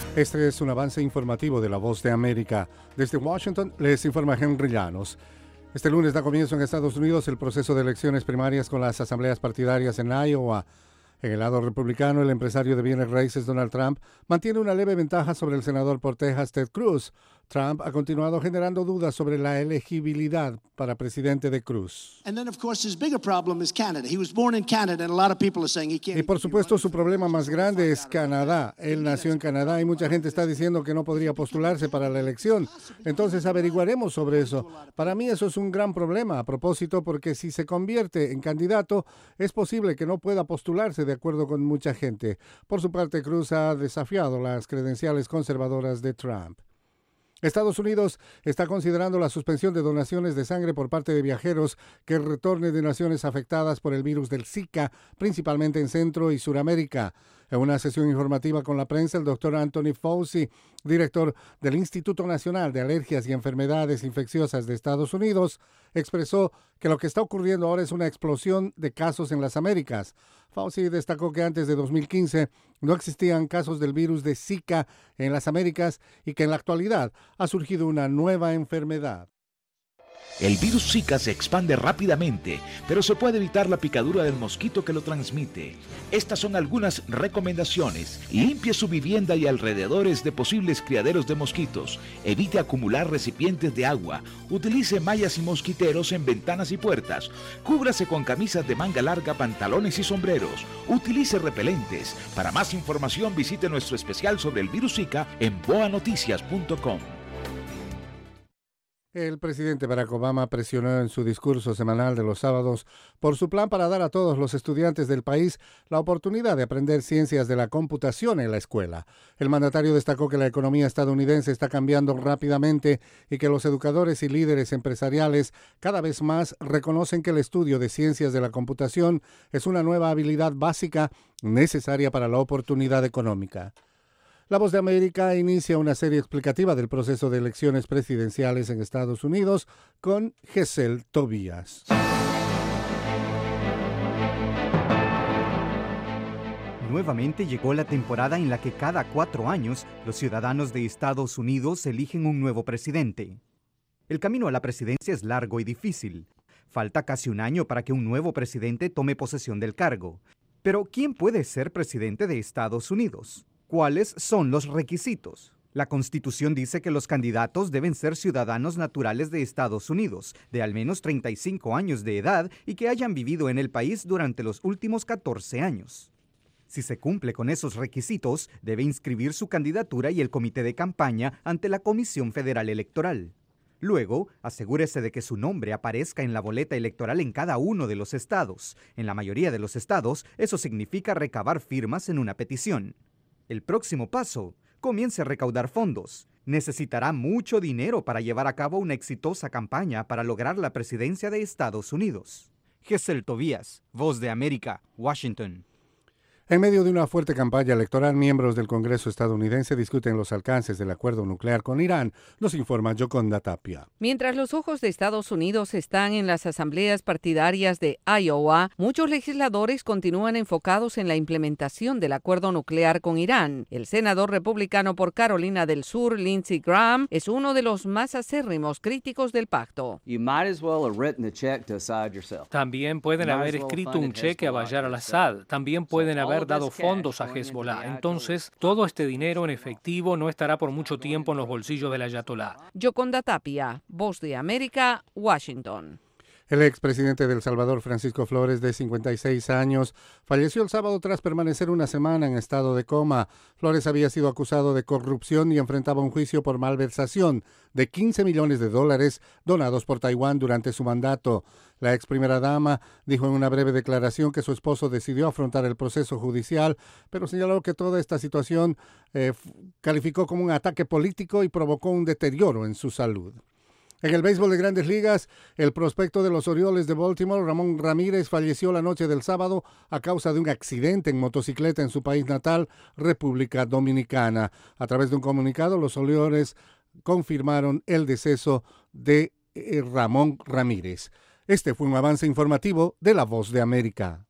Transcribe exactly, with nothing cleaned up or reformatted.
Este es un avance informativo de La Voz de América. Desde Washington les informa Henry Llanos. Este lunes da comienzo en Estados Unidos el proceso de elecciones primarias con las asambleas partidarias en Iowa. En el lado republicano, el empresario de bienes raíces Donald Trump mantiene una leve ventaja sobre el senador por Texas Ted Cruz. Trump ha continuado generando dudas sobre la elegibilidad para presidente de Cruz. Y por supuesto su problema más grande es Canadá. Él nació en Canadá y mucha gente está diciendo que no podría postularse para la elección. Entonces averiguaremos sobre eso. Para mí eso es un gran problema a propósito porque si se convierte en candidato es posible que no pueda postularse de acuerdo con mucha gente. Por su parte, Cruz ha desafiado las credenciales conservadoras de Trump. Estados Unidos está considerando la suspensión de donaciones de sangre por parte de viajeros que retornen de naciones afectadas por el virus del Zika, principalmente en Centro y Suramérica. En una sesión informativa con la prensa, el doctor Anthony Fauci, director del Instituto Nacional de Alergias y Enfermedades Infecciosas de Estados Unidos, expresó que lo que está ocurriendo ahora es una explosión de casos en las Américas. Fauci destacó que antes de dos mil quince no existían casos del virus de Zika en las Américas y que en la actualidad ha surgido una nueva enfermedad. El virus Zika se expande rápidamente, pero se puede evitar la picadura del mosquito que lo transmite. Estas son algunas recomendaciones. Limpie su vivienda y alrededores de posibles criaderos de mosquitos. Evite acumular recipientes de agua. Utilice mallas y mosquiteros en ventanas y puertas. Cúbrase con camisas de manga larga, pantalones y sombreros. Utilice repelentes. Para más información visite nuestro especial sobre el virus Zika en boa noticias punto com. El presidente Barack Obama presionó en su discurso semanal de los sábados por su plan para dar a todos los estudiantes del país la oportunidad de aprender ciencias de la computación en la escuela. El mandatario destacó que la economía estadounidense está cambiando rápidamente y que los educadores y líderes empresariales cada vez más reconocen que el estudio de ciencias de la computación es una nueva habilidad básica necesaria para la oportunidad económica. La Voz de América inicia una serie explicativa del proceso de elecciones presidenciales en Estados Unidos con Gesell Tobías. Nuevamente llegó la temporada en la que cada cuatro años los ciudadanos de Estados Unidos eligen un nuevo presidente. El camino a la presidencia es largo y difícil. Falta casi un año para que un nuevo presidente tome posesión del cargo. Pero, ¿quién puede ser presidente de Estados Unidos? ¿Cuáles son los requisitos? La Constitución dice que los candidatos deben ser ciudadanos naturales de Estados Unidos, de al menos treinta y cinco años de edad y que hayan vivido en el país durante los últimos catorce años. Si se cumple con esos requisitos, debe inscribir su candidatura y el comité de campaña ante la Comisión Federal Electoral. Luego, asegúrese de que su nombre aparezca en la boleta electoral en cada uno de los estados. En la mayoría de los estados, eso significa recabar firmas en una petición. El próximo paso, comience a recaudar fondos. Necesitará mucho dinero para llevar a cabo una exitosa campaña para lograr la presidencia de Estados Unidos. Gesell Tobías, Voz de América, Washington. En medio de una fuerte campaña electoral, miembros del Congreso estadounidense discuten los alcances del acuerdo nuclear con Irán, nos informa Yoconda Tapia. Mientras los ojos de Estados Unidos están en las asambleas partidarias de Iowa, muchos legisladores continúan enfocados en la implementación del acuerdo nuclear con Irán. El senador republicano por Carolina del Sur, Lindsey Graham, es uno de los más acérrimos críticos del pacto. También pueden haber escrito un cheque a Bayar al-Assad. También pueden haber dado fondos a Hezbollah. Entonces, todo este dinero en efectivo no estará por mucho tiempo en los bolsillos del ayatolá. Yoconda Tapia, Voz de América, Washington. El expresidente de El Salvador, Francisco Flores, de cincuenta y seis años, falleció el sábado tras permanecer una semana en estado de coma. Flores había sido acusado de corrupción y enfrentaba un juicio por malversación de quince millones de dólares donados por Taiwán durante su mandato. La ex primera dama dijo en una breve declaración que su esposo decidió afrontar el proceso judicial, pero señaló que toda esta situación eh, calificó como un ataque político y provocó un deterioro en su salud. En el béisbol de Grandes Ligas, el prospecto de los Orioles de Baltimore, Ramón Ramírez, falleció la noche del sábado a causa de un accidente en motocicleta en su país natal, República Dominicana. A través de un comunicado, los Orioles confirmaron el deceso de eh, Ramón Ramírez. Este fue un avance informativo de La Voz de América.